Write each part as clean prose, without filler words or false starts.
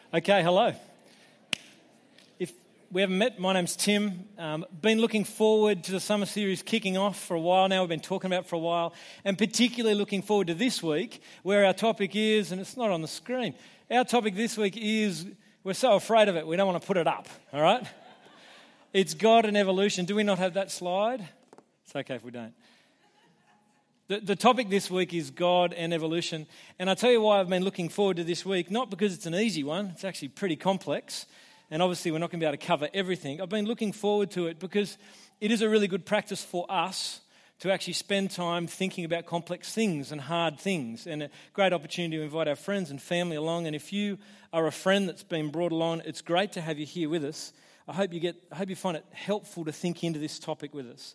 Okay, hello. If we haven't met, my name's Tim. Been looking forward to the summer series kicking off for a while now. We've been talking about it for a while, and particularly looking forward to this week, where our topic is, and it's not on the screen. Our topic this week is, we're so afraid of it, we don't want to put it up, all right? It's God and evolution. Do we not have that slide? It's okay if we don't. The topic this week is God and evolution. And I'll tell you why I've been looking forward to this week. Not because it's an easy one. It's actually pretty complex. And obviously we're not going to be able to cover everything. I've been looking forward to it because it is a really good practice for us to actually spend time thinking about complex things and hard things. And a great opportunity to invite our friends and family along. And if you are a friend that's been brought along, it's great to have you here with us. I hope you find it helpful to think into this topic with us.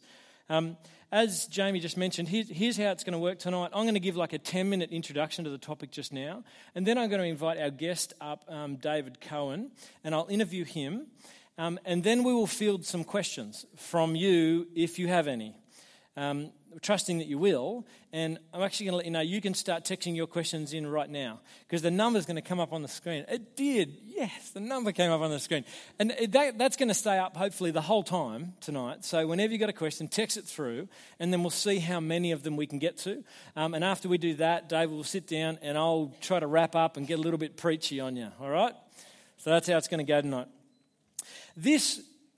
As Jamie just mentioned, here's how it's going to work tonight. I'm going to give like a 10-minute introduction to the topic just now, and then I'm going to invite our guest up, David Cohen, and I'll interview him, and then we will field some questions from you if you have any. Trusting that you will, and I'm actually going to let you know you can start texting your questions in right now because the number's going to come up on the screen. It did, yes, the number came up on the screen. And that's going to stay up hopefully the whole time tonight. So whenever you've got a question, text it through, and then we'll see how many of them we can get to. And after we do that, Dave will sit down and I'll try to wrap up and get a little bit preachy on you, all right? So that's how it's going to go tonight. This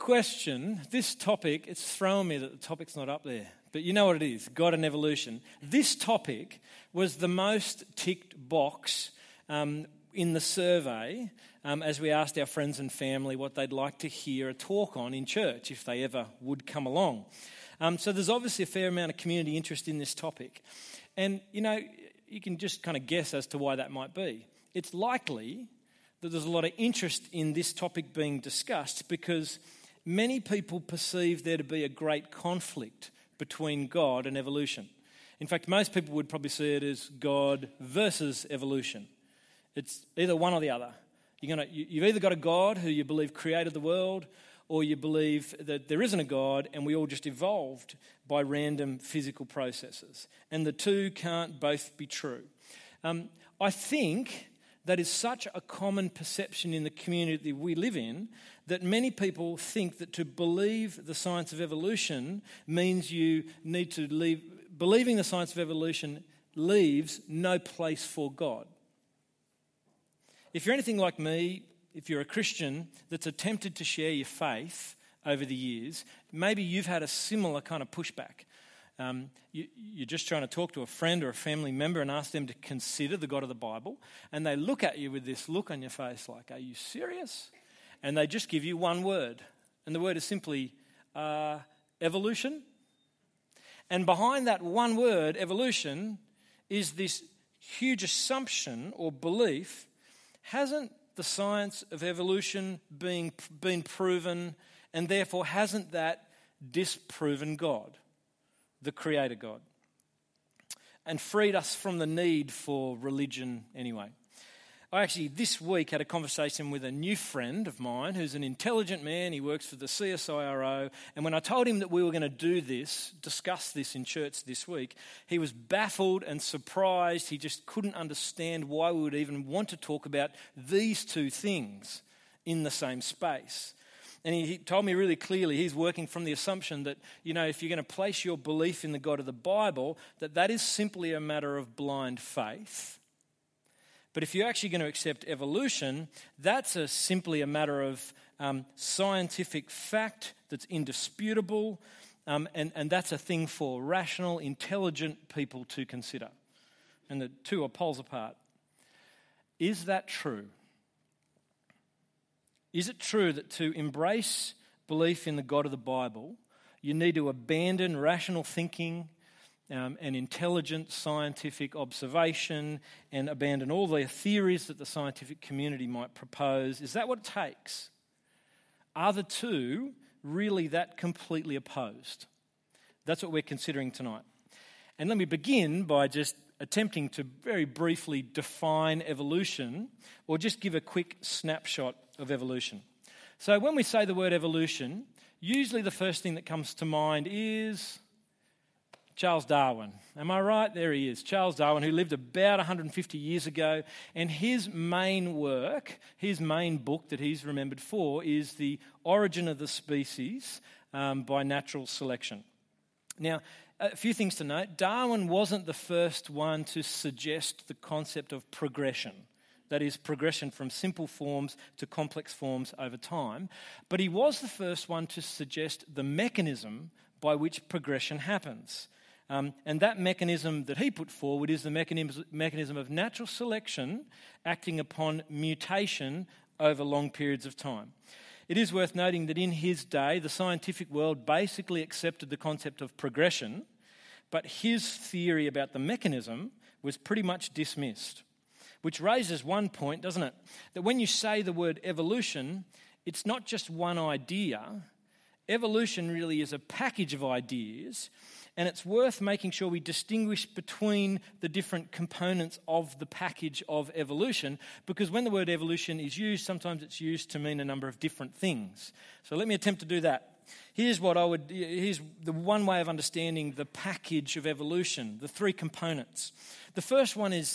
topic, it's throwing me that the topic's not up there. But you know what it is, God and evolution. This topic was the most ticked box in the survey as we asked our friends and family what they'd like to hear a talk on in church if they ever would come along. So there's obviously a fair amount of community interest in this topic. And, you know, you can just kind of guess as to why that might be. It's likely that there's a lot of interest in this topic being discussed because many people perceive there to be a great conflict between God and evolution. In fact, most people would probably see it as God versus evolution. It's either one or the other. You've either got a God who you believe created the world, or you believe that there isn't a God and we all just evolved by random physical processes. And the two can't both be true. I think that is such a common perception in the community that we live in that many people think that to believe the science of evolution means you need to leave. Believing the science of evolution leaves no place for God. If you're anything like me, if you're a Christian that's attempted to share your faith over the years, maybe you've had a similar kind of pushback. You're just trying to talk to a friend or a family member and ask them to consider the God of the Bible, and they look at you with this look on your face like, are you serious? And they just give you one word, and the word is simply evolution. And behind that one word, evolution, is this huge assumption or belief. Hasn't the science of evolution been proven, and therefore hasn't that disproven God? The Creator God, and freed us from the need for religion anyway. I actually this week had a conversation with a new friend of mine who's an intelligent man. He works for the CSIRO, and when I told him that we were going to discuss this in church this week, he was baffled and surprised. He just couldn't understand why we would even want to talk about these two things in the same space. And he told me really clearly he's working from the assumption that, you know, if you're going to place your belief in the God of the Bible, that is simply a matter of blind faith. But if you're actually going to accept evolution, that's simply a matter of scientific fact that's indisputable, and that's a thing for rational, intelligent people to consider. And the two are poles apart. Is that true? Is it true that to embrace belief in the God of the Bible, you need to abandon rational thinking and intelligent scientific observation and abandon all the theories that the scientific community might propose? Is that what it takes? Are the two really that completely opposed? That's what we're considering tonight. And let me begin by just attempting to very briefly define evolution, or just give a quick snapshot of evolution. So when we say the word evolution, usually the first thing that comes to mind is Charles Darwin. Am I right? There he is. Charles Darwin, who lived about 150 years ago. And his main work, his main book that he's remembered for is The Origin of the Species by Natural Selection. Now, a few things to note. Darwin wasn't the first one to suggest the concept of progression. That is, progression from simple forms to complex forms over time. But he was the first one to suggest the mechanism by which progression happens. And that mechanism that he put forward is the mechanism of natural selection acting upon mutation over long periods of time. It is worth noting that in his day, the scientific world basically accepted the concept of progression, but his theory about the mechanism was pretty much dismissed. Which raises one point, doesn't it? That when you say the word evolution, it's not just one idea. Evolution really is a package of ideas, and it's worth making sure we distinguish between the different components of the package of evolution, because when the word evolution is used, sometimes it's used to mean a number of different things. So let me attempt to do that. Here's the one way of understanding the package of evolution, the three components. The first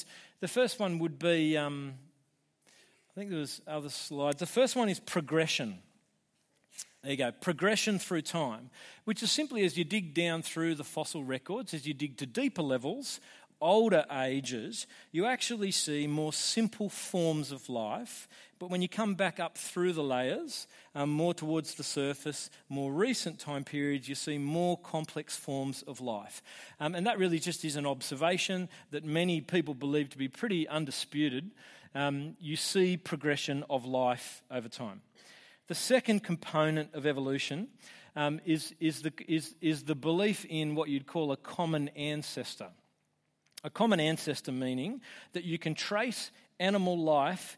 one would be, I think there was other slides. The first one is progression. There you go, progression through time, which is simply as you dig down through the fossil records, as you dig to deeper levels, older ages, you actually see more simple forms of life. But when you come back up through the layers, more towards the surface, more recent time periods, you see more complex forms of life. And that really just is an observation that many people believe to be pretty undisputed. You see progression of life over time. The second component of evolution is the belief in what you'd call a common ancestor. A common ancestor meaning that you can trace animal life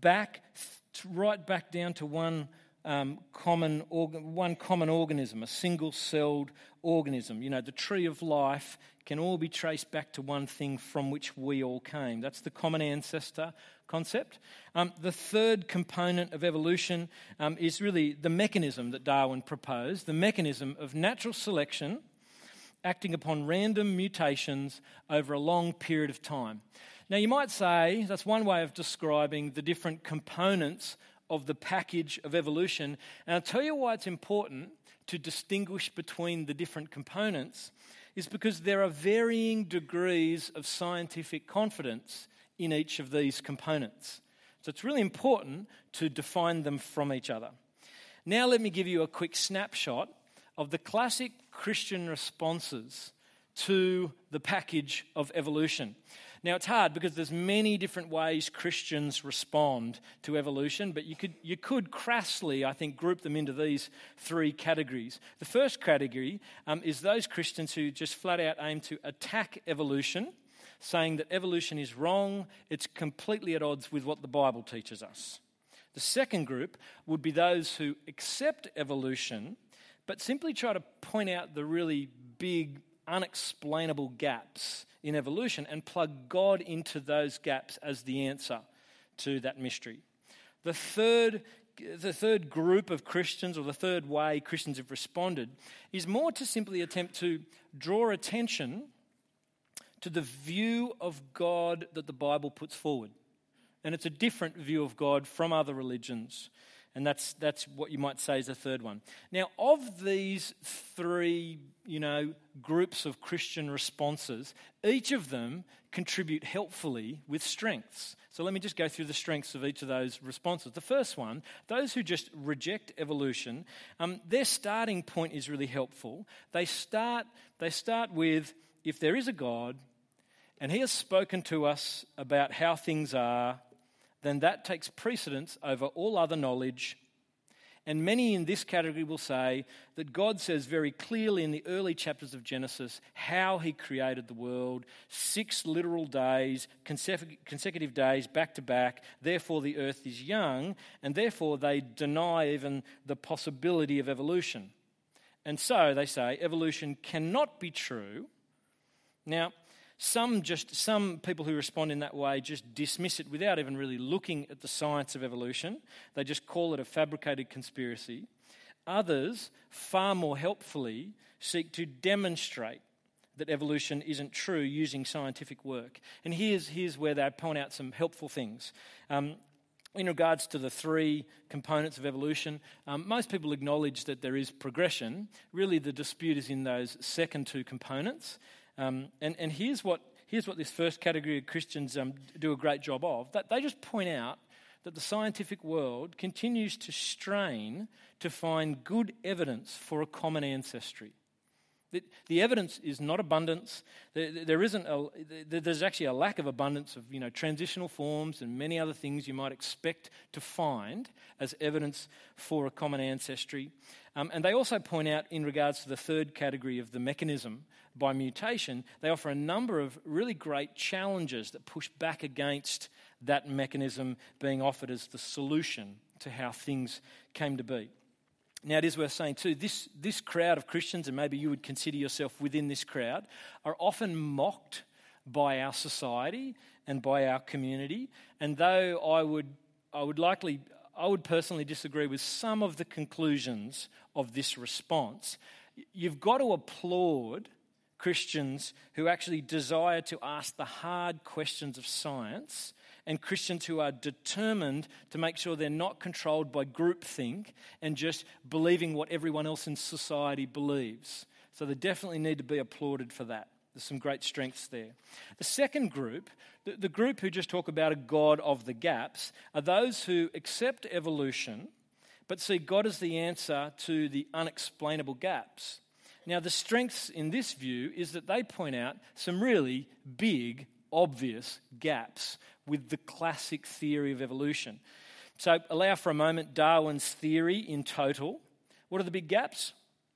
right back down to one common organism, a single-celled organism. You know, the tree of life can all be traced back to one thing from which we all came. That's the common ancestor concept. The third component of evolution is really the mechanism that Darwin proposed, the mechanism of natural selection acting upon random mutations over a long period of time. Now, you might say that's one way of describing the different components of the package of evolution. And I'll tell you why it's important to distinguish between the different components is because there are varying degrees of scientific confidence in each of these components. So it's really important to define them from each other. Now let me give you a quick snapshot of the classic Christian responses to the package of evolution. Now it's hard because there's many different ways Christians respond to evolution, but you could crassly, I think, group them into these three categories. The first category is those Christians who just flat out aim to attack evolution, saying that evolution is wrong, it's completely at odds with what the Bible teaches us. The second group would be those who accept evolution, but simply try to point out the really big, unexplainable gaps in evolution and plug God into those gaps as the answer to that mystery. The third group of Christians, or the third way Christians have responded, is more to simply attempt to draw attention to the view of God that the Bible puts forward. And it's a different view of God from other religions. And that's what you might say is the third one. Now, of these three, groups of Christian responses, each of them contribute helpfully with strengths. So let me just go through the strengths of each of those responses. The first one, those who just reject evolution, their starting point is really helpful. They start with, if there is a God, and he has spoken to us about how things are, then that takes precedence over all other knowledge. And many in this category will say that God says very clearly in the early chapters of Genesis how he created the world, 6 literal days, consecutive days back to back, therefore the earth is young, and therefore they deny even the possibility of evolution. And so they say evolution cannot be true. Now, some people who respond in that way just dismiss it without even really looking at the science of evolution. They just call it a fabricated conspiracy. Others, far more helpfully, seek to demonstrate that evolution isn't true using scientific work. And here's where they point out some helpful things. In regards to the three components of evolution, most people acknowledge that there is progression. Really, the dispute is in those second two components. And here's what this first category of Christians do a great job of. That they just point out that the scientific world continues to strain to find good evidence for a common ancestry. The evidence is not abundance. There's actually a lack of abundance of transitional forms and many other things you might expect to find as evidence for a common ancestry. And they also point out, in regards to the third category of the mechanism by mutation, they offer a number of really great challenges that push back against that mechanism being offered as the solution to how things came to be. Now, it is worth saying too, this crowd of Christians, and maybe you would consider yourself within this crowd, are often mocked by our society and by our community. And though I would personally disagree with some of the conclusions of this response, you've got to applaud Christians who actually desire to ask the hard questions of science, and Christians who are determined to make sure they're not controlled by groupthink and just believing what everyone else in society believes. So they definitely need to be applauded for that. There's some great strengths there. The second group, the group who just talk about a God of the gaps, are those who accept evolution but see God as the answer to the unexplainable gaps. Now, the strengths in this view is that they point out some really big, obvious gaps with the classic theory of evolution. So allow for a moment Darwin's theory in total. What are the big gaps?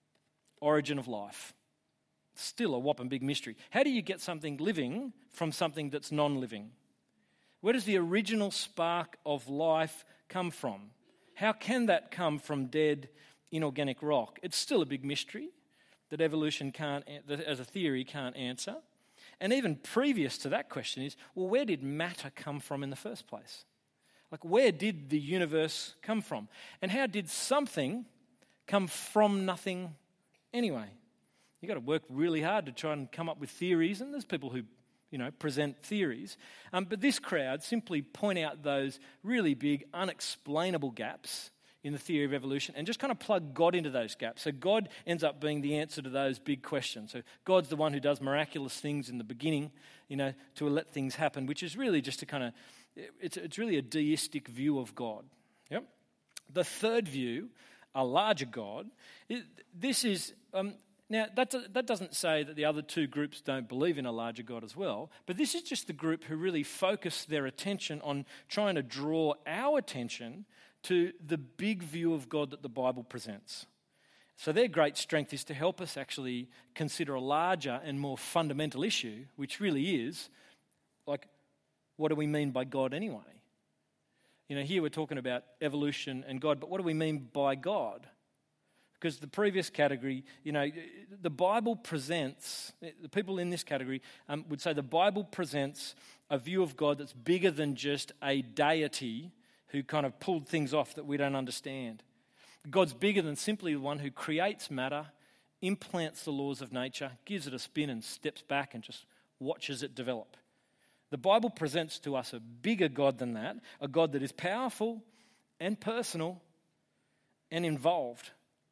Origin of life. Still a whopping big mystery. How do you get something living from something that's non-living? Where does the original spark of life come from? How can that come from dead inorganic rock? It's still a big mystery that evolution as a theory can't answer. And even previous to that question is, well, where did matter come from in the first place? Like, where did the universe come from? And how did something come from nothing anyway? You've got to work really hard to try and come up with theories, and there's people who, present theories. But this crowd simply point out those really big, unexplainable gaps in the theory of evolution and just kind of plug God into those gaps. So God ends up being the answer to those big questions. So God's the one who does miraculous things in the beginning, to let things happen, which is really just a kind of, it's really a deistic view of God. Yep. The third view, a larger God, this is, now that doesn't say that the other two groups don't believe in a larger God as well, but this is just the group who really focus their attention on trying to draw our attention to the big view of God that the Bible presents. So their great strength is to help us actually consider a larger and more fundamental issue, which really is, like, what do we mean by God anyway? Here we're talking about evolution and God, but what do we mean by God? Because the previous category, the Bible presents, the people in this category would say the Bible presents a view of God that's bigger than just a deity who kind of pulled things off that we don't understand. God's bigger than simply the one who creates matter, implants the laws of nature, gives it a spin and steps back and just watches it develop. The Bible presents to us a bigger God than that, a God that is powerful and personal and involved.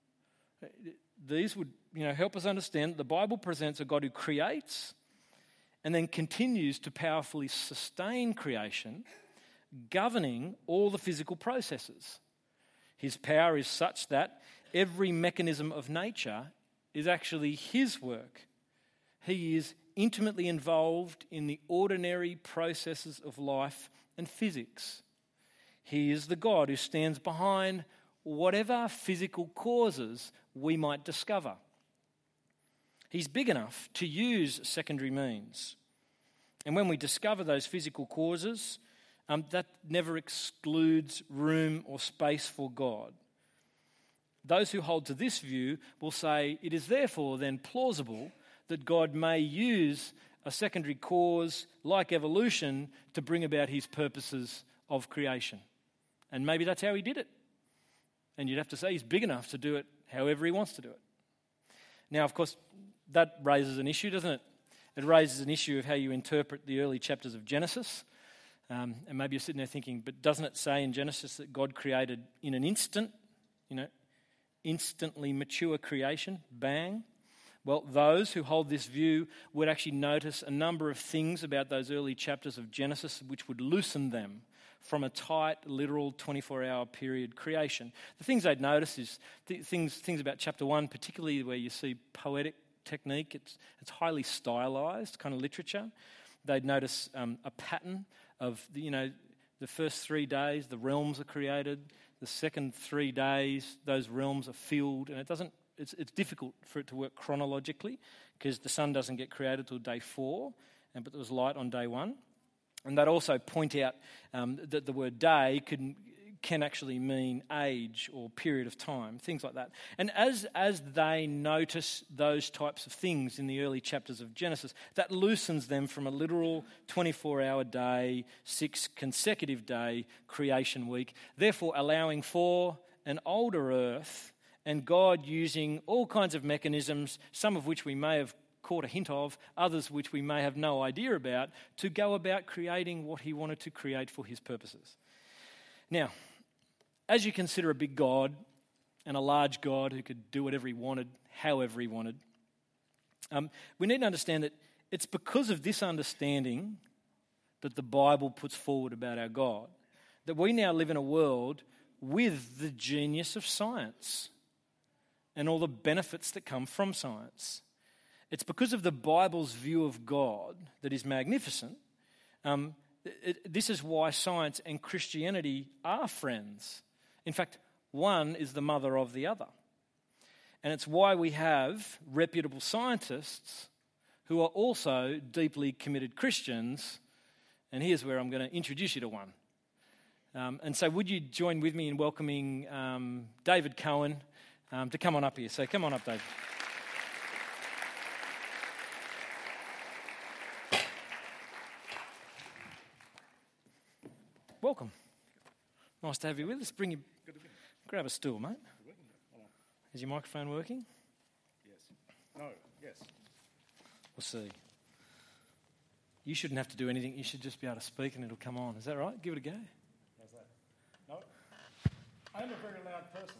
These would help us understand that the Bible presents a God who creates and then continues to powerfully sustain creation, governing all the physical processes. His power is such that every mechanism of nature is actually his work. He is intimately involved in the ordinary processes of life and physics. He is the God who stands behind whatever physical causes we might discover. He's big enough to use secondary means. And when we discover those physical causes, that never excludes room or space for God. Those who hold to this view will say it is therefore then plausible that God may use a secondary cause like evolution to bring about his purposes of creation. And maybe that's how he did it. And you'd have to say he's big enough to do it however he wants to do it. Now, of course, that raises an issue, doesn't it? It raises an issue of how you interpret the early chapters of Genesis. And maybe you're sitting there thinking, but doesn't it say in Genesis that God created in an instant, instantly mature creation, bang? Well, those who hold this view would actually notice a number of things about those early chapters of Genesis which would loosen them from a tight, literal 24-hour period creation. The things they'd notice is things about chapter 1, particularly where you see poetic technique. It's highly stylized kind of literature. They'd notice a pattern of the first 3 days the realms are created. The second 3 days those realms are filled, and it's difficult for it to work chronologically because the sun doesn't get created till day 4, but there was light on day 1. And they'd also point out that the word day can actually mean age or period of time, things like that. And as they notice those types of things in the early chapters of Genesis, that loosens them from a literal 24-hour day, 6 consecutive day creation week, therefore allowing for an older earth and God using all kinds of mechanisms, some of which we may have caught a hint of, others which we may have no idea about, to go about creating what he wanted to create for his purposes. Now, as you consider a big God and a large God who could do whatever he wanted, however he wanted, we need to understand that it's because of this understanding that the Bible puts forward about our God that we now live in a world with the genius of science and all the benefits that come from science. It's because of the Bible's view of God that is magnificent. This is why science and Christianity are friends. In fact, one is the mother of the other. And it's why we have reputable scientists who are also deeply committed Christians. And here's where I'm going to introduce you to one. And so would you join with me in welcoming David Cohen to come on up here. So come on up, David. Welcome. Nice to have you with us. Grab a stool, mate. Is your microphone working? Yes. No. Yes. We'll see. You shouldn't have to do anything. You should just be able to speak and it'll come on. Is that right? Give it a go. How's that? No. I am a very loud person.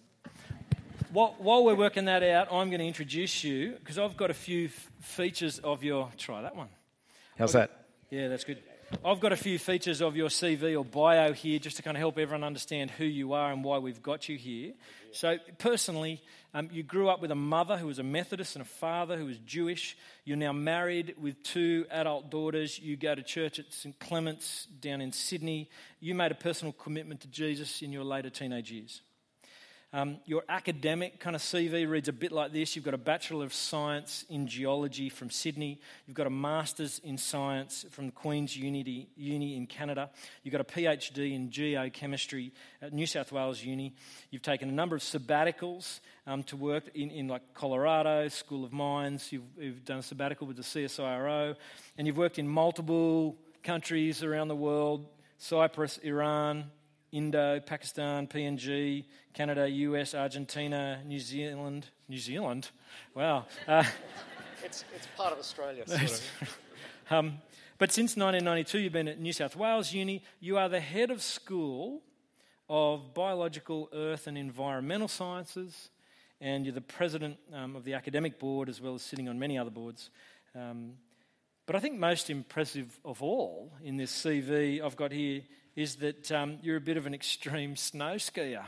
While we're working that out, I'm going to introduce you because I've got a few features of your... Try that one. How's that? Yeah, that's good. I've got a few features of your CV or bio here just to kind of help everyone understand who you are and why we've got you here. So personally, you grew up with a mother who was a Methodist and a father who was Jewish. You're now married with 2 adult daughters. You go to church at St Clement's down in Sydney. You made a personal commitment to Jesus in your later teenage years. Your academic kind of CV reads a bit like this. You've got a Bachelor of Science in Geology from Sydney. You've got a Master's in Science from the Queen's Uni in Canada. You've got a PhD in Geochemistry at New South Wales Uni. You've taken a number of sabbaticals to work in like Colorado, School of Mines. You've done a sabbatical with the CSIRO. And you've worked in multiple countries around the world: Cyprus, Iran, Indo, Pakistan, PNG, Canada, US, Argentina, New Zealand. New Zealand? Wow. It's part of Australia, sort of. But since 1992, you've been at New South Wales Uni. You are the head of school of Biological, Earth and Environmental Sciences, and you're the president of the academic board, as well as sitting on many other boards. But I think most impressive of all in this CV I've got here is that you're a bit of an extreme snow skier.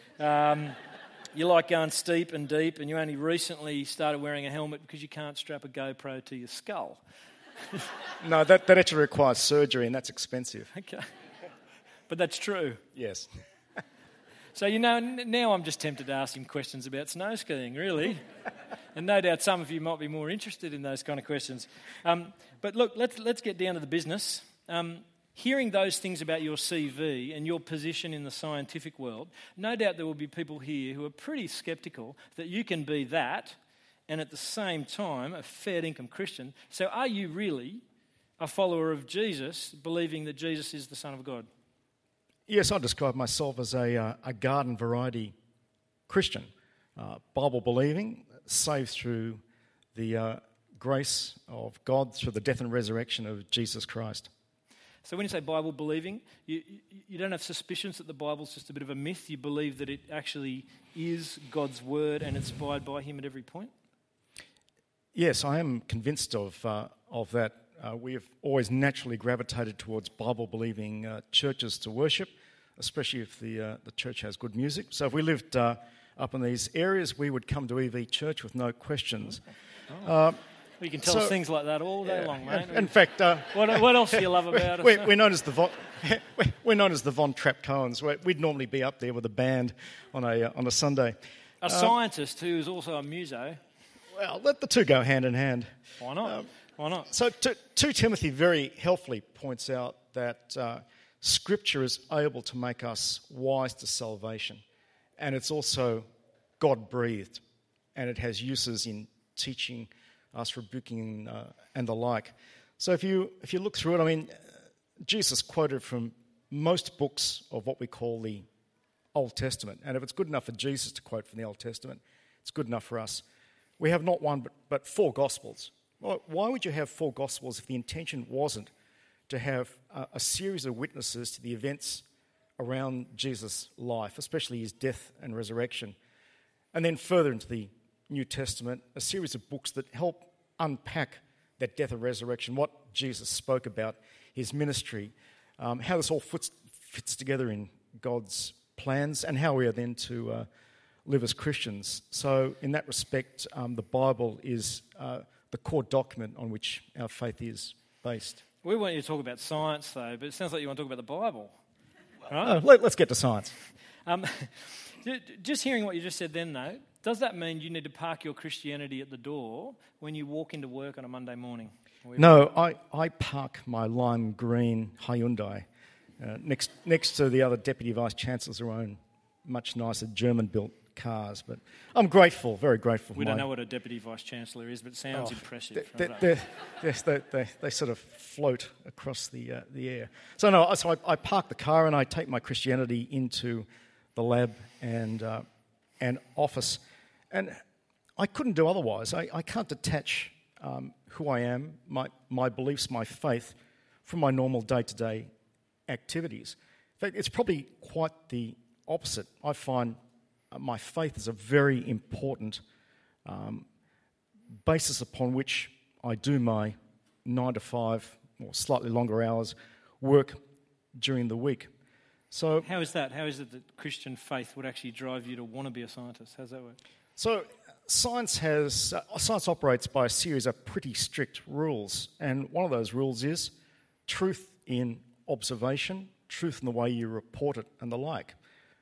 You like going steep and deep, and you only recently started wearing a helmet because you can't strap a GoPro to your skull. No, that actually requires surgery, and that's expensive. Okay. But that's true. Yes. So, now I'm just tempted to ask him questions about snow skiing, really. And no doubt some of you might be more interested in those kind of questions. But look, let's get down to the business. Hearing those things about your CV and your position in the scientific world, no doubt there will be people here who are pretty sceptical that you can be that and at the same time a fair income Christian. So are you really a follower of Jesus, believing that Jesus is the Son of God? Yes, I describe myself as a garden variety Christian, Bible believing, saved through the grace of God through the death and resurrection of Jesus Christ. So when you say Bible believing, you don't have suspicions that the Bible's just a bit of a myth. You believe that it actually is God's word and inspired by him at every point? Yes, I am convinced of that. We have always naturally gravitated towards Bible-believing churches to worship, especially if the church has good music. So if we lived up in these areas, we would come to EV Church with no questions. You can tell us things like that all day long, mate. In fact, what else do you love about us? We're known as the Von Trapp Cohens. We'd normally be up there with a band on a Sunday. A scientist who is also a muso. Well, let the two go hand in hand. Why not? Why not? So 2 Timothy very helpfully points out that Scripture is able to make us wise to salvation, and it's also God-breathed, and it has uses in teaching us, rebuking, and the like. So if you look through it, I mean, Jesus quoted from most books of what we call the Old Testament, and if it's good enough for Jesus to quote from the Old Testament, it's good enough for us. We have not one but 4 Gospels. Well, why would you have 4 Gospels if the intention wasn't to have a series of witnesses to the events around Jesus' life, especially his death and resurrection, and then further into the New Testament, a series of books that help unpack that death and resurrection, what Jesus spoke about, his ministry, how this all fits together in God's plans, and how we are then to live as Christians. So in that respect, the Bible is the core document on which our faith is based. We want you to talk about science, though, but it sounds like you want to talk about the Bible. Right? Let's get to science. Just hearing what you just said then, though, does that mean you need to park your Christianity at the door when you walk into work on a Monday morning? No, I park my lime green Hyundai next to the other Deputy Vice-Chancellors who own much nicer German-built cars. But I'm grateful, very grateful. We don't know what a Deputy Vice-Chancellor is, but it sounds impressive. Yes, they sort of float across the air. So I park the car and I take my Christianity into the lab and office. And I couldn't do otherwise. I can't detach who I am, my beliefs, my faith, from my normal day-to-day activities. In fact, it's probably quite the opposite. I find my faith is a very important basis upon which I do my 9 to 5 or slightly longer hours work during the week. So how is that? How is it that Christian faith would actually drive you to want to be a scientist? How does that work? So science operates by a series of pretty strict rules, and one of those rules is truth in observation, truth in the way you report it, and the like.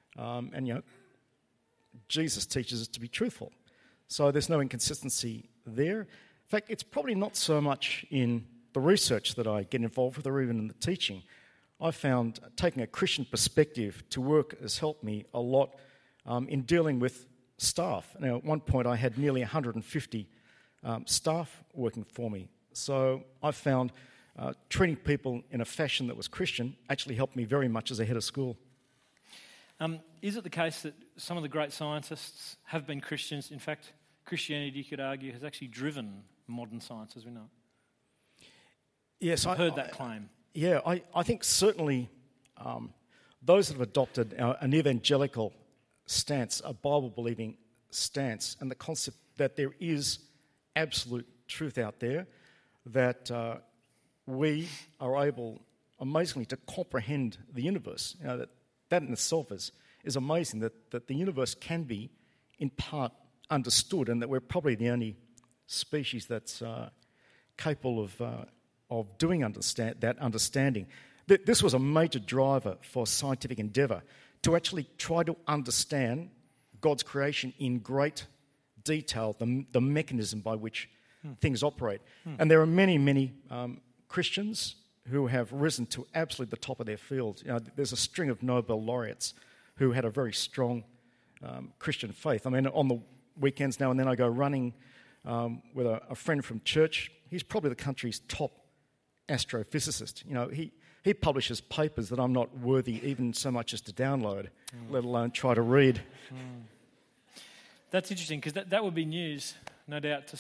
Jesus teaches us to be truthful, so there's no inconsistency there. In fact, it's probably not so much in the research that I get involved with, or even in the teaching. I found taking a Christian perspective to work has helped me a lot in dealing with staff. Now, at one point I had nearly 150 staff working for me. So I found treating people in a fashion that was Christian actually helped me very much as a head of school. Is it the case that some of the great scientists have been Christians? In fact, Christianity, you could argue, has actually driven modern science as we know it. Yes, I've heard that claim. Yeah, I think certainly those that have adopted an evangelical stance, a Bible-believing stance, and the concept that there is absolute truth out there, that we are able, amazingly, to comprehend the universe. You know, that in itself is amazing, that the universe can be, in part, understood, and that we're probably the only species that's capable of doing that understanding. This was a major driver for scientific endeavour, to actually try to understand God's creation in great detail, the mechanism by which things operate. And there are many, many Christians who have risen to absolutely the top of their field. You know, there's a string of Nobel laureates who had a very strong Christian faith. I mean, on the weekends now and then I go running with a friend from church. He's probably the country's top astrophysicist. You know, he publishes papers that I'm not worthy even so much as to download, let alone try to read. That's interesting, because that would be news, no doubt, to some.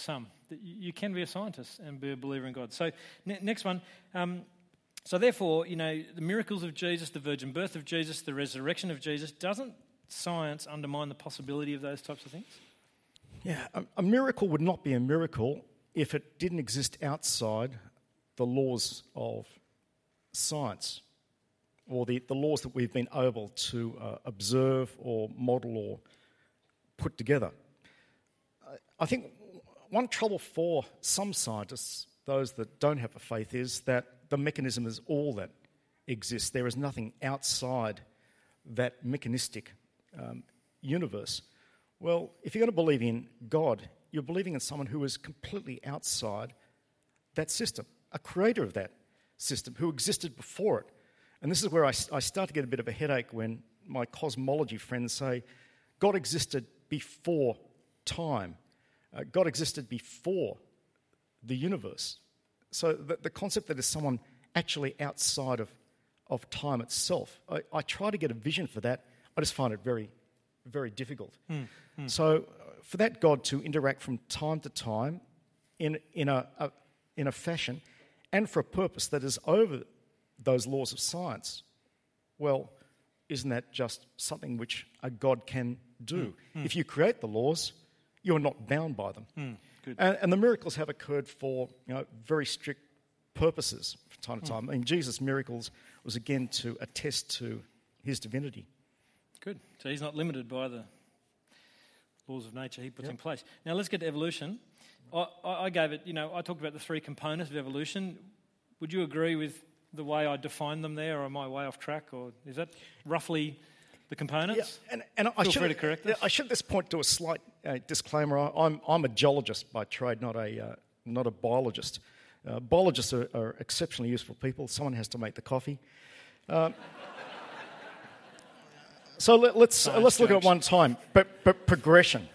that you can be a scientist and be a believer in God. So next one. So therefore, the miracles of Jesus, the virgin birth of Jesus, the resurrection of Jesus, doesn't science undermine the possibility of those types of things? Yeah, a miracle would not be a miracle if it didn't exist outside the laws of science, or the laws that we've been able to observe or model or put together. I think one trouble for some scientists, those that don't have a faith, is that the mechanism is all that exists. There is nothing outside that mechanistic universe. Well, if you're going to believe in God, you're believing in someone who is completely outside that system, a creator of that system who existed before it. And this is where I start to get a bit of a headache when my cosmology friends say, God existed before time. God existed before the universe. So the concept that there's someone actually outside of time itself, I try to get a vision for that. I just find it very, very difficult. So for that God to interact from time to time in a fashion and for a purpose that is over those laws of science, well, isn't that just something which a God can do? If you create the laws, you're not bound by them. Good. And the miracles have occurred for very strict purposes from time to time. I mean, Jesus' miracles was again to attest to his divinity. Good. So he's not limited by the laws of nature he puts in place. Now let's get to evolution. I gave it, I talked about the three components of evolution. Would you agree with the way I defined them there, or am I way off track, or is that roughly the components? Yeah, and Feel free to correct us. I should at this point do a slight disclaimer. I'm a geologist by trade, not a biologist. Biologists are exceptionally useful people. Someone has to make the coffee. So let's look at it one time. But progression.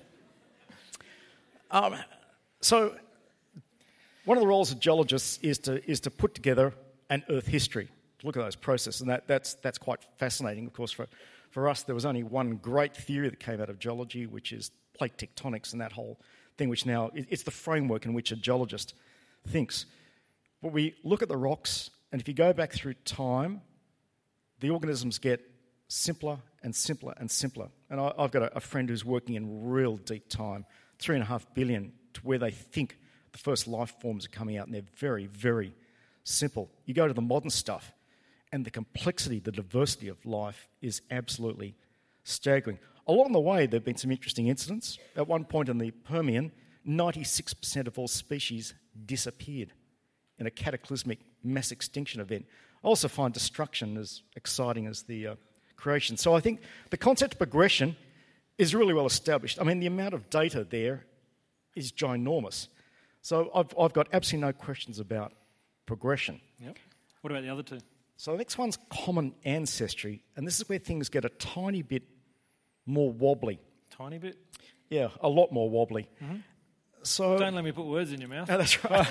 So one of the roles of geologists is to put together an Earth history, to look at those processes, and that's quite fascinating. Of course, for us, there was only one great theory that came out of geology, which is plate tectonics and that whole thing, which now it's the framework in which a geologist thinks. But we look at the rocks, and if you go back through time, the organisms get simpler and simpler and simpler. And I've got a friend who's working in real deep time, 3.5 billion, to where they think the first life forms are coming out, and they're very, very simple. You go to the modern stuff, and the complexity, the diversity of life is absolutely staggering. Along the way, there have been some interesting incidents. At one point in the Permian, 96% of all species disappeared in a cataclysmic mass extinction event. I also find destruction as exciting as the creation. So I think the concept of progression is really well established. I mean, the amount of data there is ginormous. So I've got absolutely no questions about progression. Yep. What about the other two? So the next one's common ancestry, and this is where things get a tiny bit more wobbly. Tiny bit? Yeah, a lot more wobbly. Mm-hmm. So don't let me put words in your mouth. No, that's right.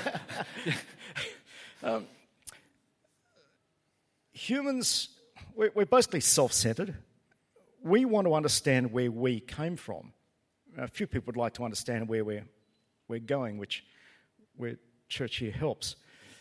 Humans, we're basically self-centered. We want to understand where we came from. A few people would like to understand where we're going, where church here helps.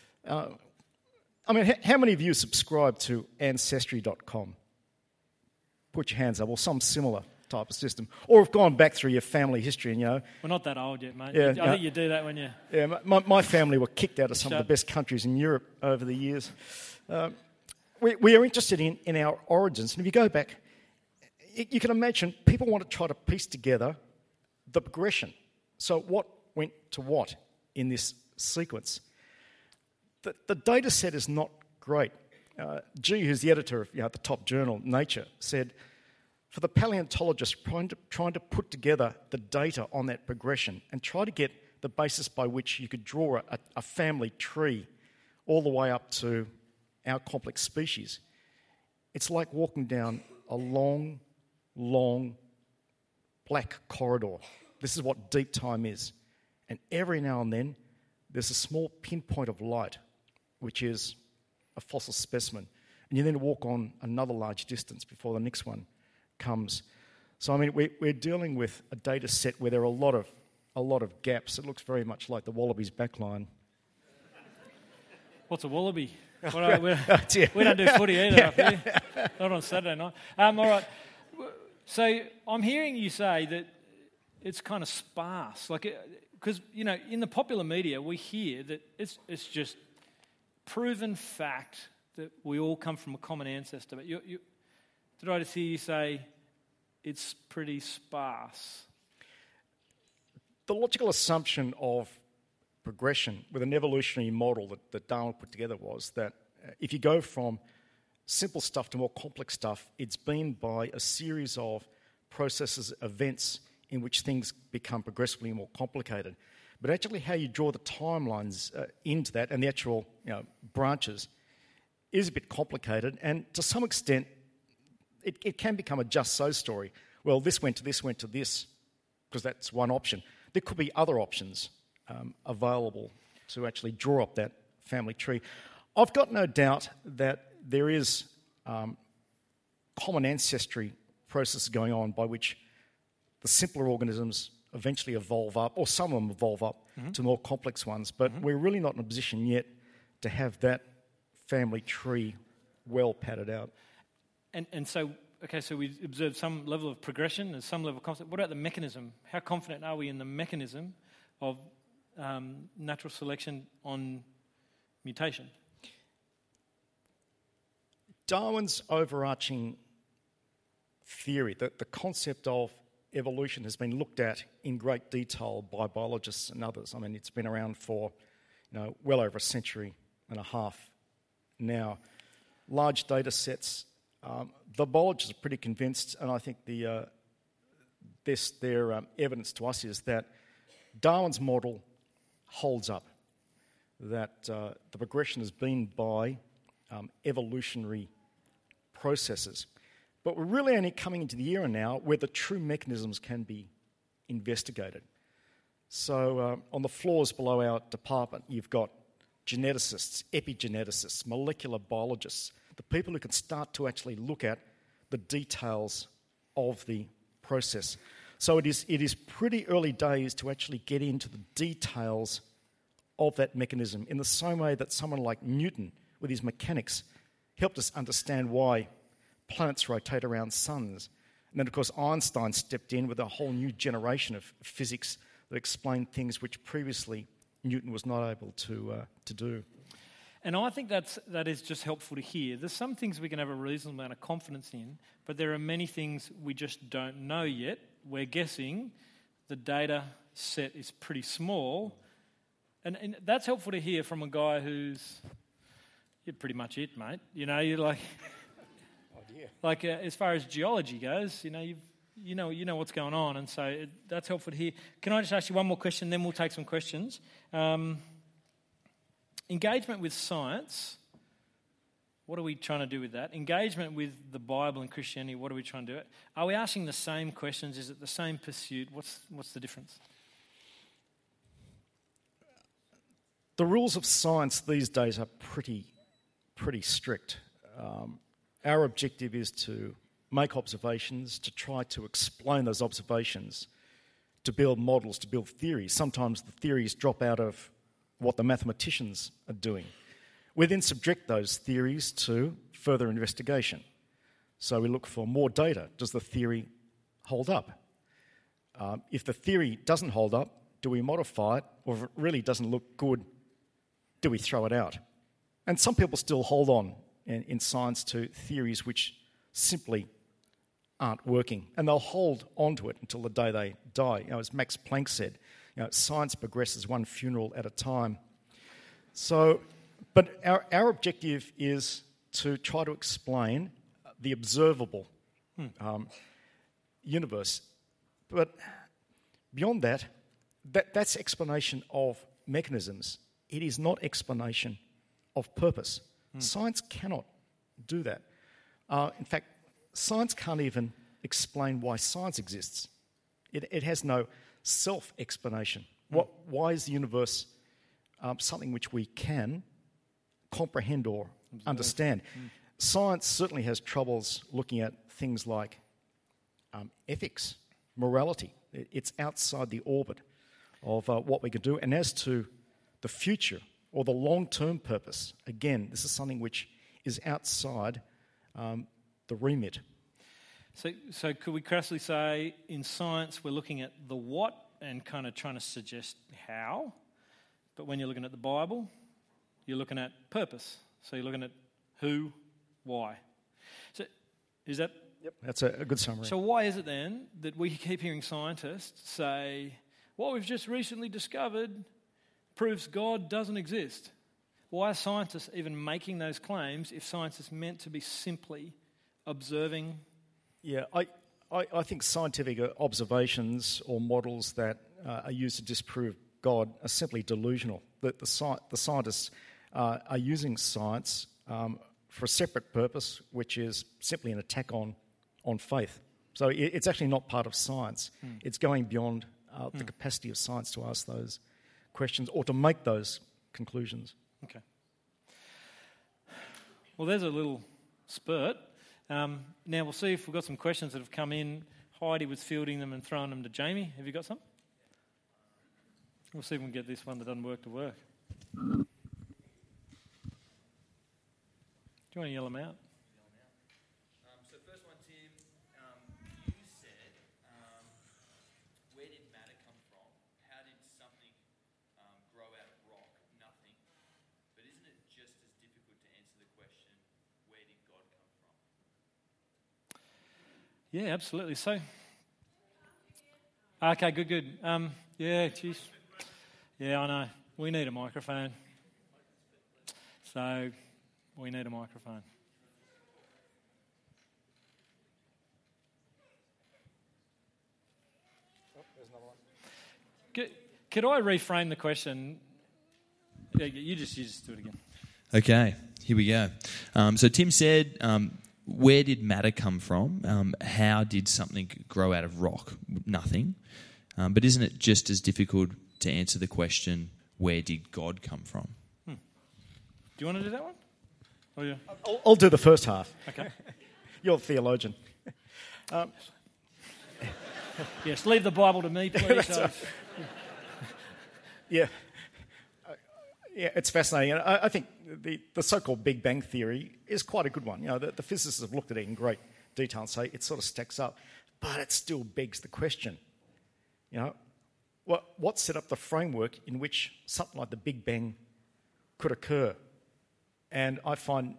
I mean, how many of you subscribe to Ancestry.com? Put your hands up, or some similar type of system. Or have gone back through your family history and, We're not that old yet, mate. Yeah, I think you do that when you... Yeah, my family were kicked out of some of the best countries in Europe over the years. We are interested in our origins. And if you go back, you can imagine people want to try to piece together the progression. So what went to what in this sequence? The data set is not great. G, who's the editor of the top journal, Nature, said, for the paleontologist trying to put together the data on that progression and try to get the basis by which you could draw a family tree all the way up to our complex species, it's like walking down a long, long black corridor. This is what deep time is. And every now and then, there's a small pinpoint of light, which is a fossil specimen. And you then walk on another large distance before the next one comes. So, I mean, we're dealing with a data set where there are a lot of a lot of gaps. It looks very much like the Wallabies backline. What's a wallaby? We don't do footy either up here. Not on Saturday night. All right. So I'm hearing you say that it's kind of sparse, because in the popular media we hear that it's just proven fact that we all come from a common ancestor. But did I just hear you say it's pretty sparse? The logical assumption of progression with an evolutionary model that Darwin put together was that if you go from simple stuff to more complex stuff, it's been by a series of processes, events in which things become progressively more complicated. But actually how you draw the timelines into that and the actual branches is a bit complicated, and to some extent it can become a just so story. Well, this went to this, because that's one option. There could be other options available to actually draw up that family tree. I've got no doubt that there is common ancestry process going on by which the simpler organisms eventually evolve up, or some of them evolve up to more complex ones, but we're really not in a position yet to have that family tree well padded out. And so we observe some level of progression and some level of concept. What about the mechanism? How confident are we in the mechanism of natural selection on mutation? Darwin's overarching theory, that the concept of evolution has been looked at in great detail by biologists and others. I mean, it's been around for well over a century and a half now. Large data sets. The biologists are pretty convinced, and I think their evidence to us is that Darwin's model holds up, that the progression has been by evolutionary processes. But we're really only coming into the era now where the true mechanisms can be investigated. So on the floors below our department, you've got geneticists, epigeneticists, molecular biologists, the people who can start to actually look at the details of the process. So it is pretty early days to actually get into the details of that mechanism, in the same way that someone like Newton, with his mechanics, helped us understand why planets rotate around suns. And then, of course, Einstein stepped in with a whole new generation of physics that explained things which previously Newton was not able to do. And I think that is just helpful to hear. There's some things we can have a reasonable amount of confidence in, but there are many things we just don't know yet. We're guessing. The data set is pretty small. And that's helpful to hear from a guy who's... You're pretty much it, mate. You're like... as far as geology goes, you know what's going on, and so that's helpful to hear. Can I just ask you one more question, then we'll take some questions? Engagement with science, what are we trying to do with that? Engagement with the Bible and Christianity, what are we trying to do? Are we asking the same questions? Is it the same pursuit? What's the difference? The rules of science these days are pretty strict. Our objective is to make observations, to try to explain those observations, to build models, to build theories. Sometimes the theories drop out of what the mathematicians are doing. We then subject those theories to further investigation. So we look for more data. Does the theory hold up? If the theory doesn't hold up, do we modify it? Or if it really doesn't look good, do we throw it out? And some people still hold on in science to theories which simply aren't working, and they'll hold on to it until the day they die. As Max Planck said, science progresses one funeral at a time. So, but our objective is to try to explain the observable universe. But beyond that, that's explanation of mechanisms. It is not explanation of purpose. Science cannot do that. In fact, science can't even explain why science exists. It has no self-explanation. Why is the universe something which we can comprehend or understand? Science certainly has troubles looking at things like ethics, morality. It's outside the orbit of what we could do. And as to the future or the long-term purpose, again, this is something which is outside the remit. So could we crassly say in science we're looking at the what and kind of trying to suggest how, but when you're looking at the Bible, you're looking at purpose. So you're looking at who, why. So is that... Yep, that's a good summary. So why is it then that we keep hearing scientists say, what we've just recently discovered proves God doesn't exist? Why are scientists even making those claims if science is meant to be simply observing? Yeah, I think scientific observations or models that are used to disprove God are simply delusional. The scientists are using science for a separate purpose, which is simply an attack on faith. So it's actually not part of science. It's going beyond the capacity of science to ask those questions or to make those conclusions. Okay. Well, there's a little spurt. Now we'll see if we've got some questions that have come in. Heidi was fielding them and throwing them to Jamie. Have you got some? We'll see if we can get this one that doesn't work to work. Do you want to yell them out? So first one, Tim, you said, where did matter come from? How did something grow out of rock? Nothing. But isn't it just as difficult to answer the question, where did God come from? Yeah, absolutely. So, okay, good. Yeah, geez. Yeah, I know. We need a microphone. So, we need a microphone. Oh, there's another one. Could I reframe the question? Yeah, you just do it again. Okay, here we go. So Tim said, where did matter come from? How did something grow out of rock? Nothing. But isn't it just as difficult to answer the question, where did God come from? Do you want to do that one? Oh, yeah. I'll do the first half. Okay. You're a theologian. Yes, leave the Bible to me, please. Yeah. Yeah, it's fascinating. I think the so-called Big Bang Theory is quite a good one. You know, the physicists have looked at it in great detail and say it sort of stacks up. But it still begs the question, you know, what set up the framework in which something like the Big Bang could occur? And I find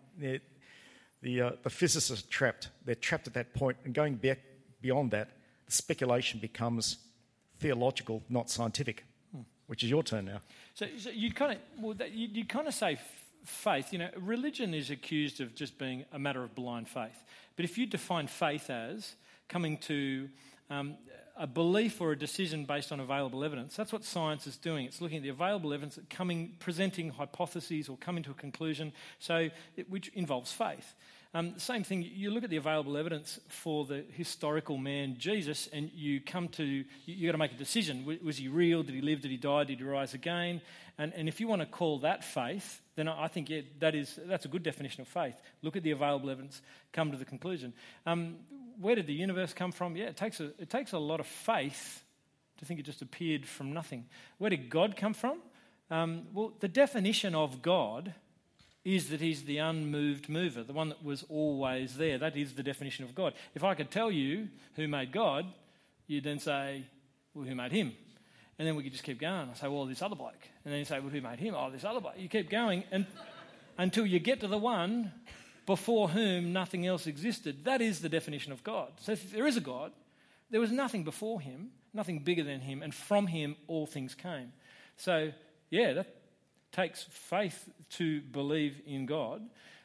the physicists are trapped. They're trapped at that point, and going back beyond that, the speculation becomes theological, not scientific, which is your turn now. So you kind of say faith. You know, religion is accused of just being a matter of blind faith. But if you define faith as coming to a belief or a decision based on available evidence, that's what science is doing. It's looking at the available evidence, presenting hypotheses or coming to a conclusion, which involves faith. Same thing, you look at the available evidence for the historical man Jesus, and you've got to make a decision. Was he real? Did he live? Did he die? Did he rise again? And if you want to call that faith, then I think that's a good definition of faith. Look at the available evidence, come to the conclusion. Where did the universe come from? Yeah, it takes a lot of faith to think it just appeared from nothing. Where did God come from? Well, the definition of God is that he's the unmoved mover, the one that was always there. That is the definition of God. If I could tell you who made God, you'd then say, well, who made him? And then we could just keep going. I say, well, this other bloke. And then you say, well, who made him? Oh, this other bloke. You keep going until you get to the one before whom nothing else existed. That is the definition of God. So if there is a God, there was nothing before him, nothing bigger than him, and from him all things came. So, yeah, that takes faith to believe in God.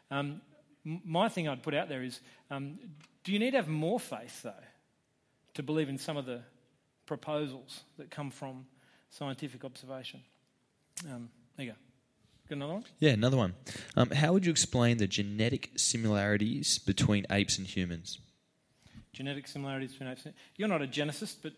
My thing I'd put out there is, do you need to have more faith, though, to believe in some of the proposals that come from scientific observation? There you go. Got another one? Yeah, another one. How would you explain the genetic similarities between apes and humans? Genetic similarities between apes and... You're not a geneticist, but...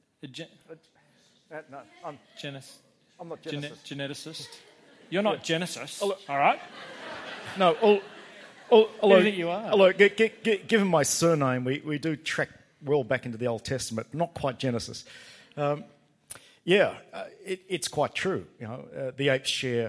No, I'm not geneticist. You're not Genesis, all right? No, Who do you think you are? Although, given my surname, we do track well back into the Old Testament, not quite Genesis. Yeah, it's quite true. The apes share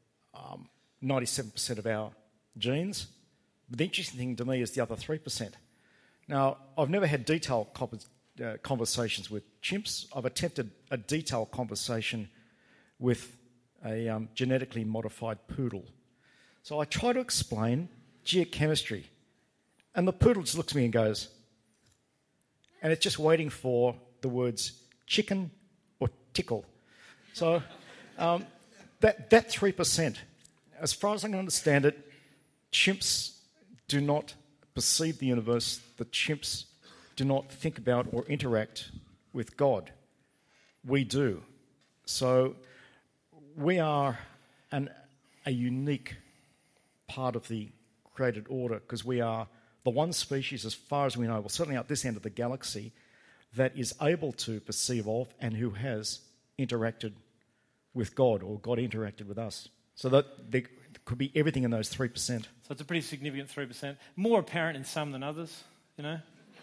97% of our genes. But the interesting thing to me is the other 3%. Now, I've never had detailed conversations with chimps. I've attempted a detailed conversation with a genetically modified poodle. So I try to explain geochemistry, and the poodle just looks at me and goes, and it's just waiting for the words chicken or tickle. So that 3%, as far as I can understand it, chimps do not perceive the universe. The chimps do not think about or interact with God. We do. So we are a unique part of the created order because we are the one species, as far as we know, well, certainly out this end of the galaxy, that is able to perceive of and who has interacted with God, or God interacted with us. So that there could be everything in those 3%. So it's a pretty significant 3%. More apparent in some than others, you know.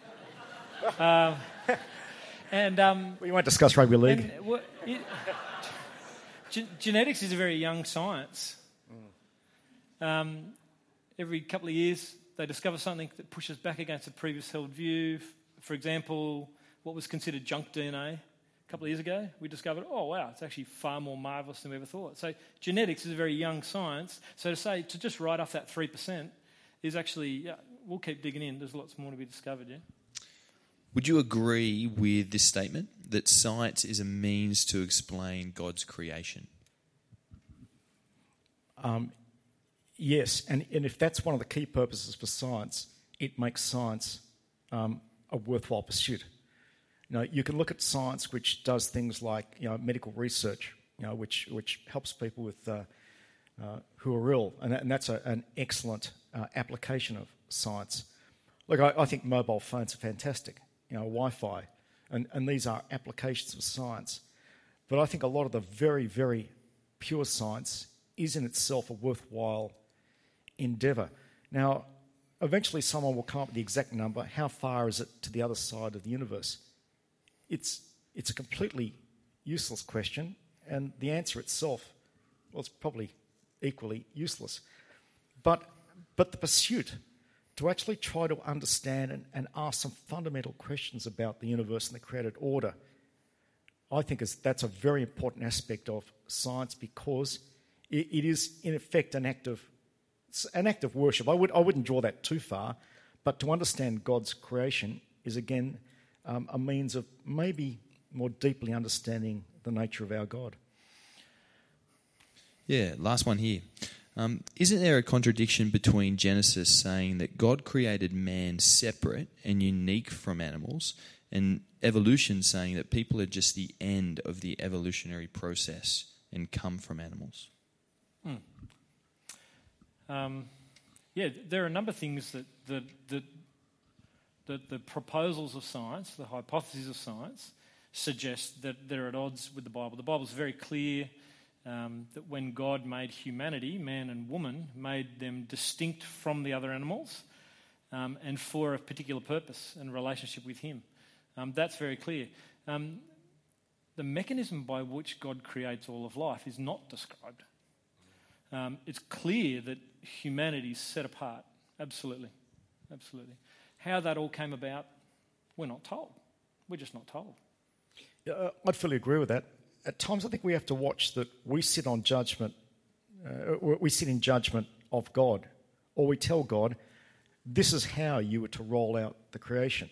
We won't discuss rugby league. Genetics is a very young science. Every couple of years, they discover something that pushes back against a previous held view. For example, what was considered junk DNA a couple of years ago, we discovered, oh wow, it's actually far more marvellous than we ever thought. So genetics is a very young science. So to just write off that 3% is actually, we'll keep digging in. There's lots more to be discovered, yeah. Would you agree with this statement that science is a means to explain God's creation? Yes, and if that's one of the key purposes for science, it makes science a worthwhile pursuit. You can look at science which does things like medical research, which helps people with who are ill, and that's an excellent application of science. Look, I think mobile phones are fantastic, Wi-Fi, and these are applications of science. But I think a lot of the very, very pure science is in itself a worthwhile endeavour. Now, eventually someone will come up with the exact number. How far is it to the other side of the universe? It's a completely useless question, and the answer itself, well, it's probably equally useless. But the pursuit to actually try to understand and ask some fundamental questions about the universe and the created order, I think that's a very important aspect of science, because it is, in effect, an act of worship. I wouldn't draw that too far, but to understand God's creation is, again, a means of maybe more deeply understanding the nature of our God. Yeah, last one here. Isn't there a contradiction between Genesis saying that God created man separate and unique from animals, and evolution saying that people are just the end of the evolutionary process and come from animals? There are a number of things that the proposals of science, the hypotheses of science, suggest that they're at odds with the Bible. The Bible's very clear that when God made humanity, man and woman, made them distinct from the other animals and for a particular purpose and relationship with Him. That's very clear. The mechanism by which God creates all of life is not described. It's clear that humanity is set apart. Absolutely. How that all came about, we're not told. We're just not told. Yeah, I'd fully agree with that. At times I think we have to watch that we sit on judgment, we sit in judgment of God, or we tell God, this is how you were to roll out the creation.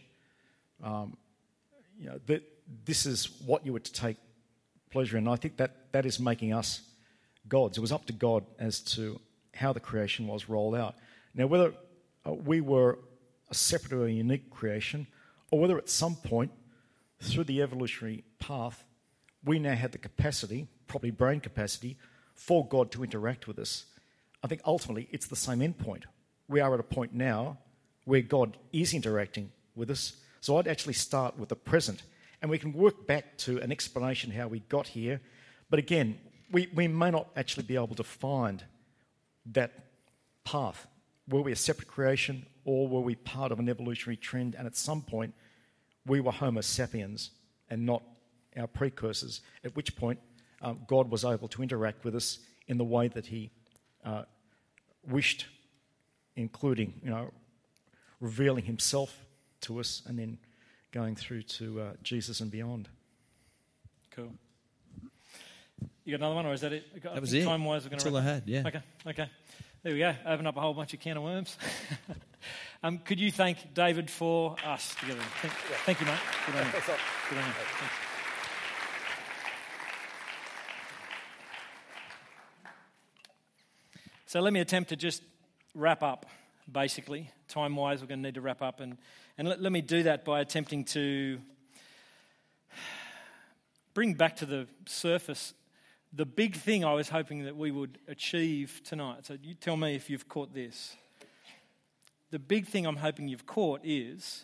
That this is what you were to take pleasure in. I think that is making us gods. It was up to God as to how the creation was rolled out. Now, whether we were a separate or a unique creation, or whether at some point through the evolutionary path we now had the capacity, probably brain capacity, for God to interact with us, I think ultimately it's the same endpoint. We are at a point now where God is interacting with us. So I'd actually start with the present, and we can work back to an explanation how we got here. But again, we may not actually be able to find that path. Were we a separate creation, or were we part of an evolutionary trend, and at some point we were Homo sapiens and not our precursors, at which point God was able to interact with us in the way that he wished, including, revealing himself to us and then going through to Jesus and beyond. Cool. You got another one, or is that it? That was it. Time-wise, we're going That's to all I had, yeah. Okay. There we go. Open up a whole bunch of can of worms. Could you thank David for us together? Thank you, mate. Good on you. Good on you. Thanks. So let me attempt to just wrap up, basically. Time-wise, we're going to need to wrap up. And let me do that by attempting to bring back to the surface the big thing I was hoping that we would achieve tonight. So you tell me if you've caught this. The big thing I'm hoping you've caught is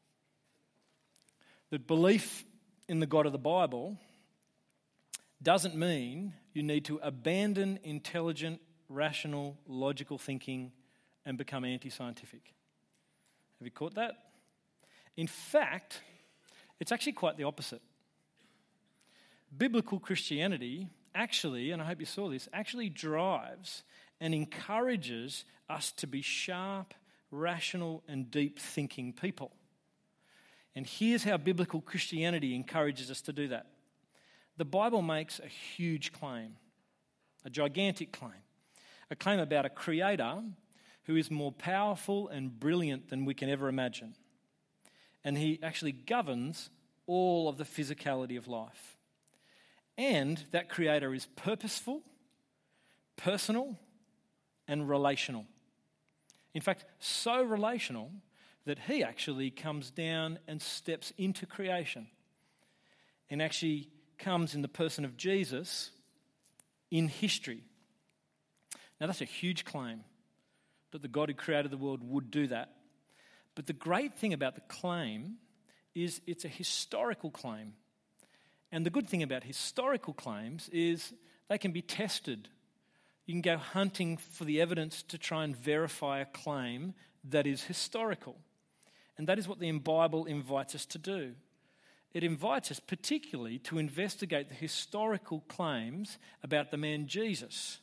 that belief in the God of the Bible doesn't mean you need to abandon intelligent, rational, logical thinking and become anti-scientific. Have you caught that? In fact, it's actually quite the opposite. Biblical Christianity actually, and I hope you saw this, actually drives and encourages us to be sharp, rational, and deep-thinking people. And here's how biblical Christianity encourages us to do that. The Bible makes a huge claim, a gigantic claim, a claim about a creator who is more powerful and brilliant than we can ever imagine. And he actually governs all of the physicality of life. And that creator is purposeful, personal, and relational. In fact, so relational that he actually comes down and steps into creation and actually comes in the person of Jesus in history. Now, that's a huge claim that the God who created the world would do that. But the great thing about the claim is it's a historical claim. And the good thing about historical claims is they can be tested. You can go hunting for the evidence to try and verify a claim that is historical. And that is what the Bible invites us to do. It invites us particularly to investigate the historical claims about the man Jesus.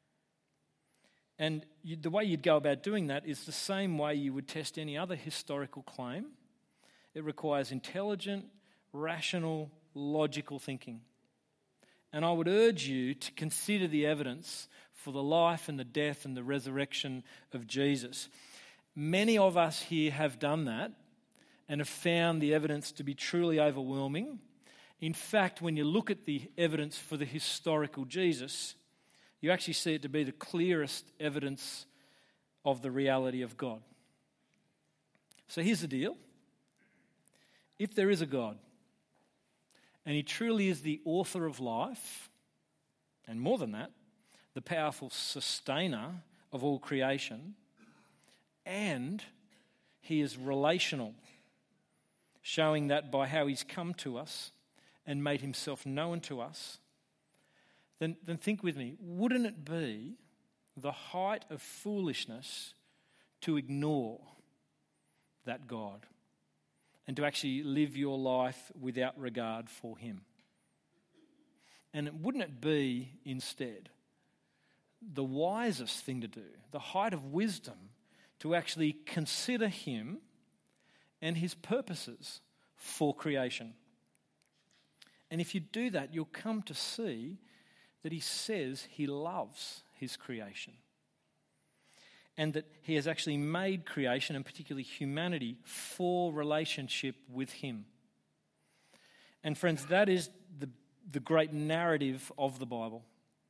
And the way you'd go about doing that is the same way you would test any other historical claim. It requires intelligent, rational, logical thinking. And I would urge you to consider the evidence for the life and the death and the resurrection of Jesus. Many of us here have done that and have found the evidence to be truly overwhelming. In fact, when you look at the evidence for the historical Jesus, you actually see it to be the clearest evidence of the reality of God. So here's the deal. If there is a God, and he truly is the author of life, and more than that, the powerful sustainer of all creation, and he is relational, showing that by how he's come to us and made himself known to us, then think with me, wouldn't it be the height of foolishness to ignore that God and to actually live your life without regard for him? And wouldn't it be instead the wisest thing to do, the height of wisdom, to actually consider him and his purposes for creation? And if you do that, you'll come to see that he says he loves his creation and that he has actually made creation, and particularly humanity, for relationship with him. And friends, that is the great narrative of the Bible.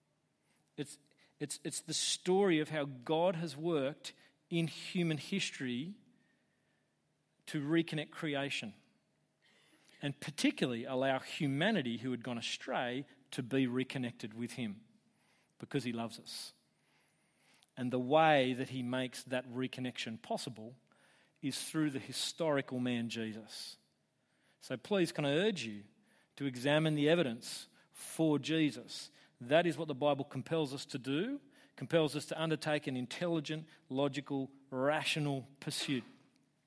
It's the story of how God has worked in human history to reconnect creation, and particularly allow humanity who had gone astray to be reconnected with him because he loves us. And the way that he makes that reconnection possible is through the historical man Jesus. So please, can I urge you to examine the evidence for Jesus? That is what the Bible compels us to do, compels us to undertake an intelligent, logical, rational pursuit.